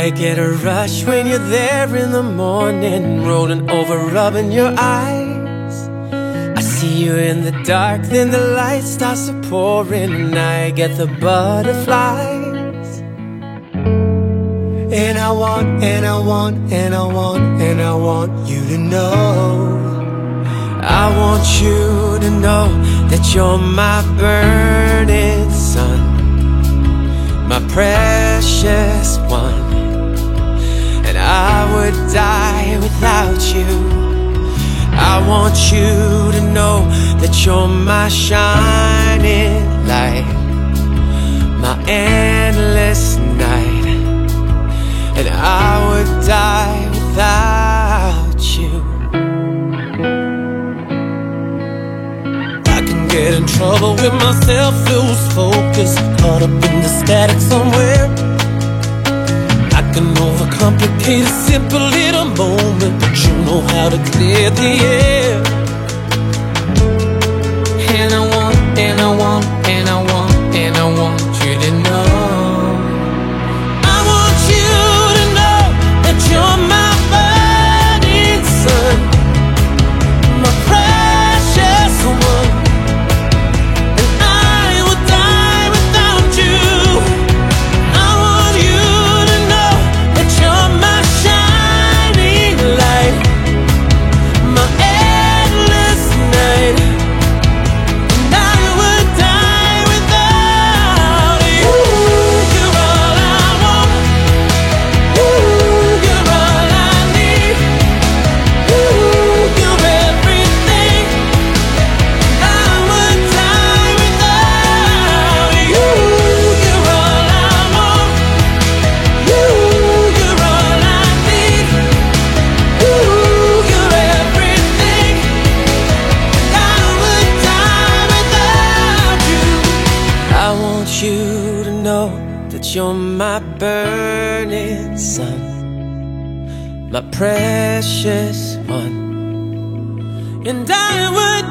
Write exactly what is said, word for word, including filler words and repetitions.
I get a rush when you're there in the morning, rolling over, rubbing your eyes. I see you in the dark, then the light starts to pour in, and I get the butterflies. And I want, and I want, and I want, and I want you to know, I want you to know that you're my burning sun, my precious one. And I would die without you. I want you to know that you're my shining light, my endless night. And I would die without you. I can get in trouble with myself, lose focus, caught up in the static somewhere. I can overcomplicate a simple little moment, but you know how to clear the air. And I want, and I want, and I want, and I want you to know, I want you to know that you're my burning sun, my precious one. And I will die without you. I want you to know that you're my shining light, my endless night. And I would die without you. You're all I want. You're all I need. You're everything. I would die without you. You're all I want. You're all I need. You're everything. I would die without you. I want you to know that you're my burning sun, my precious one. And I would